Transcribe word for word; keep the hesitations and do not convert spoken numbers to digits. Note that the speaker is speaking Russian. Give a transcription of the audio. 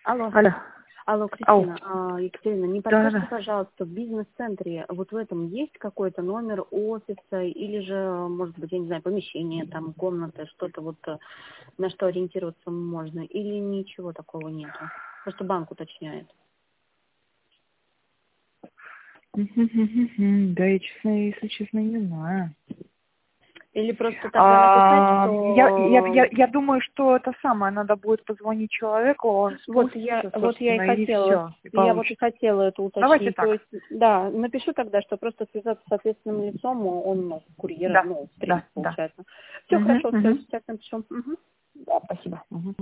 Алло. Алло. Алло, Ау. Кристина. А, Екатерина, не Да, подскажите, да. пожалуйста, в бизнес-центре вот в этом есть какой-то номер офиса или же, может быть, я не знаю, помещение, там, комната, что-то вот э, на что ориентироваться можно, или ничего такого нету? Просто банк уточняет. Мгм-мгм-мгм. Да, я, честно, если честно, не знаю. Или просто тогда написать, А, я, я, что я, я думаю, что это самое, надо будет позвонить человеку, он вот я, спустится, вот я и собственно, и хотела, все, и я вот и получится. хотела это Давайте уточнить. То так. есть, да, напишу тогда, что просто связаться с ответственным лицом, он, ну, курьера, Да, ну, в принципе, да, да. получается. Все Угу, хорошо, все, угу. сейчас напишу. Мгм. Да, спасибо. Мгм.